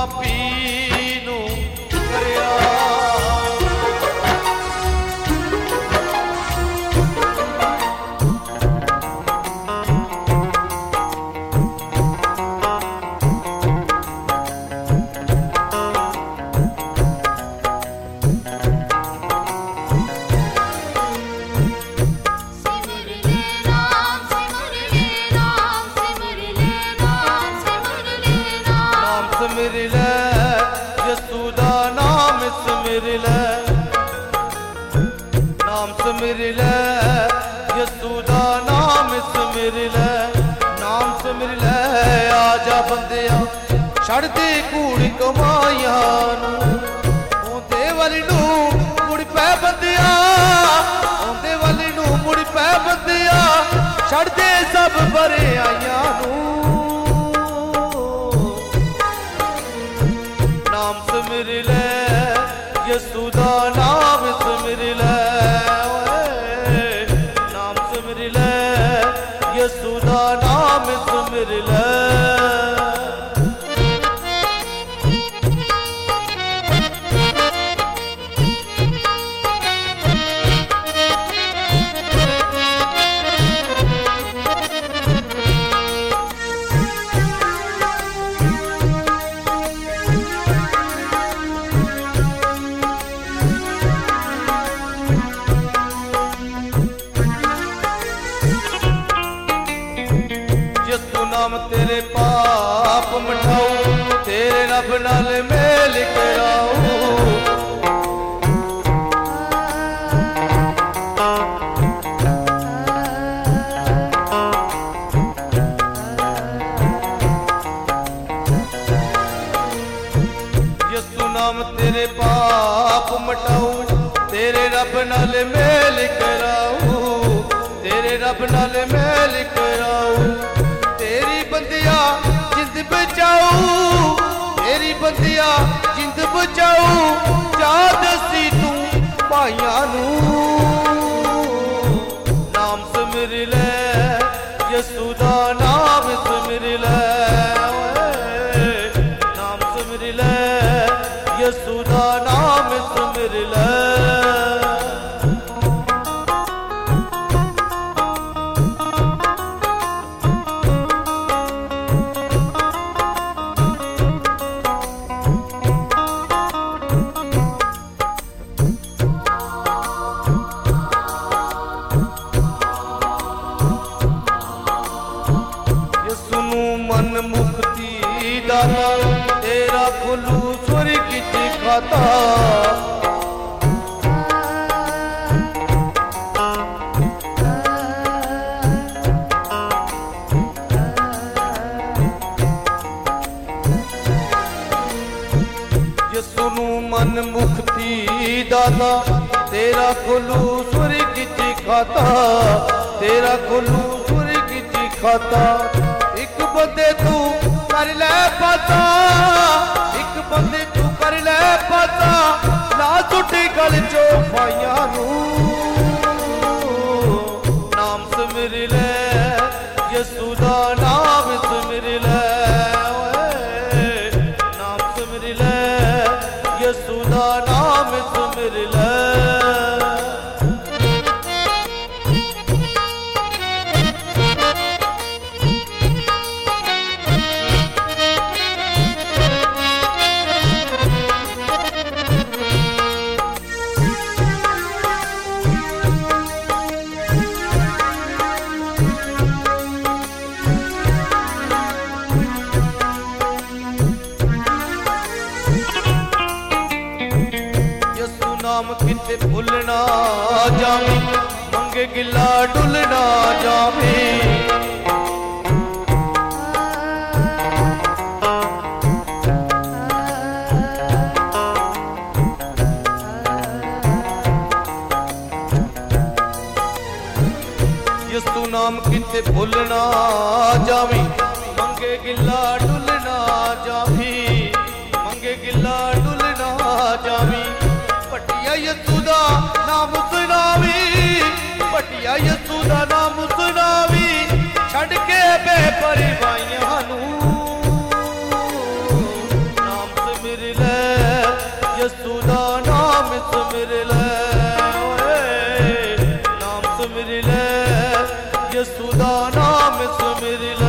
पापी नू करया। सिमर ले यसू दा नाम सिमर ले, नाम सिमर ले यसू दा नाम सिमर ले, नाम सिमर ले। आजा बंदिया छड़ दे कूड़ कमाइया नू, ओंदे वाली नू मुड़ पै बंदिया, ओंदे वाली नू मुड़ पै बंदिया, छड़ दे सब बरे आइया नू। नाम सिमर ले यसू दा नाम सिमर ले, नाम सिमर ले यसू दा नाम सिमर ले। नाम तेरे पाप मिटाऊं, तेरे रब नाल मेल कराऊं। यसू नाम तेरे पाप मिटाऊं, तेरे रब नाल मेल कराऊं, तेरे रब नाल मेल कराऊं। तेरी बंदिया जिंद बचाऊ, तेरी बंदिया जिंद बचाऊ, जा दसी तू भाइया नू। नाम सिमर ले यसू दा नाम सिमर ले, नाम सिमर ले यसू दा नाम सिमर ले। मन मुक्ति दाता, तेरा खुलू स्वर्ग च खाता। यसू नू मन मुक्ति दाता, तेरा खुलू स्वर्ग च खाता, तेरा खुलू स्वर्ग च खाता। एक बंदे तू कर ले पता, एक बंदे तू कर ले पता, ना टुटी गल चो पाइया नू। नाम सिमर ले यसू दा नाम सिमर ले, नाम सिमर ले यसू दा नाम सिमर ले। नाम किते भुलना जामी, मंगे गिला डुलना जामी। यसू नाम किते भुलना जामी, मंगे गिला डुलना जामी, मंगे गिला डुलना जामी। पटिया यसू दा नाम सुनावी, पटिया यसू दा नाम सुनावी, छड़ के बेपरवाहियां नू। नाम ਯਸੂ ਦਾ ਨਾਮ ਸਿਮਰ